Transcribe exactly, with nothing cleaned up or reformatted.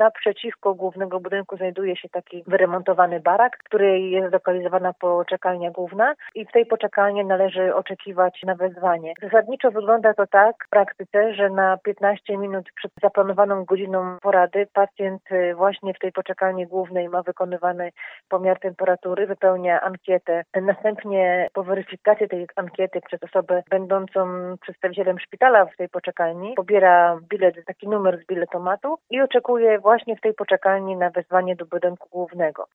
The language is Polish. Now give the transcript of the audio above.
naprzeciwko głównego budynku znajduje się taki wyremontowany barak, w której jest zlokalizowana poczekalnia główna i w tej poczekalni należy oczekiwać na wezwanie. Zasadniczo wygląda to tak w praktyce, że na piętnaście minut przed zaplanowaną godziną porady pacjent właśnie w tej poczekalni głównej ma wykonywany pomiar temperatury, wypełnia ankietę. Następnie po weryfikacji tej ankiety przez osobę będącą przedstawicielem szpitala w tej poczekalni pobiera bilet, taki numer z biletomatu i oczekuje właśnie w tej poczekalni na wezwanie do budynku głównego.